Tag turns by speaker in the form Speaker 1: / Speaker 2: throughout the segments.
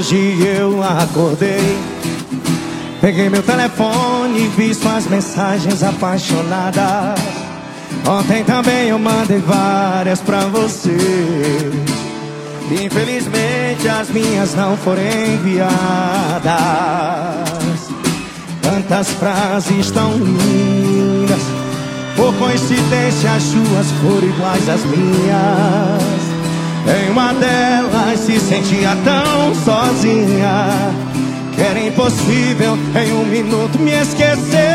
Speaker 1: Hoje eu acordei, peguei meu telefone e vi suas mensagens apaixonadas. Ontem também eu mandei várias pra você. Infelizmente as minhas não foram enviadas. Tantas frases tão lindas, por coincidência as suas foram iguais às minhas. Em uma delas se sentia tão sozinha que era impossível em um minuto me esquecer.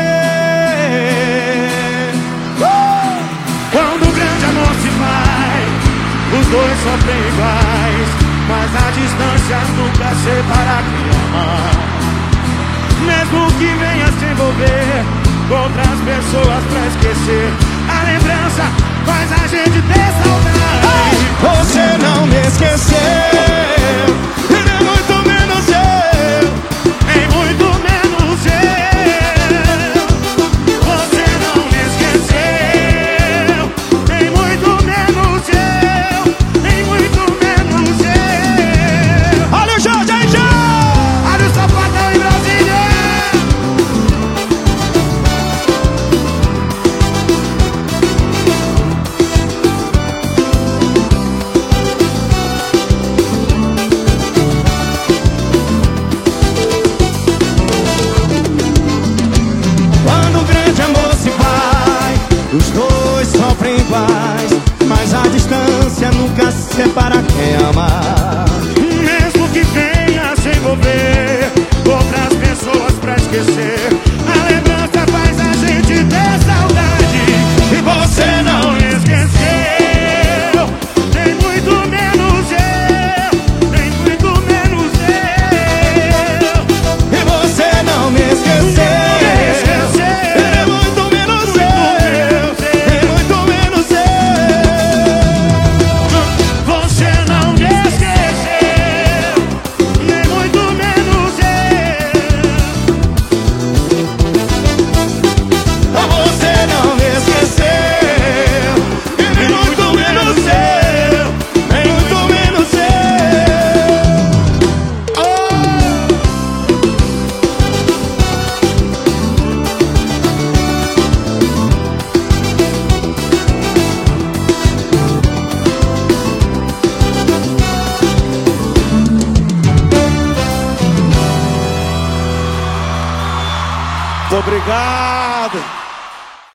Speaker 2: Quando o grande amor se vai, os dois sofrem iguais, mas a distância nunca separa quem ama. Mesmo que venha se envolver com outras pessoas pra esquecer, a lembrança faz a gente ter saudade.
Speaker 1: Você não me esqueceu, e nem muito menos eu,
Speaker 2: nem muito menos eu. Você não me esqueceu, nem muito menos eu, nem muito menos eu.
Speaker 1: Olha o Jorge aí, já!
Speaker 2: Olha o Sapatão em Brasília.
Speaker 1: Os dois sofrem iguais, mas a distância nunca separa quem ama.
Speaker 2: Mesmo que venha se envolver com outras pessoas pra esquecer, a lembrança faz a gente ter saudade.
Speaker 1: E você não
Speaker 2: me esqueceu, nem muito menos eu, nem muito menos eu.
Speaker 1: E você não me esqueceu.
Speaker 2: Obrigado.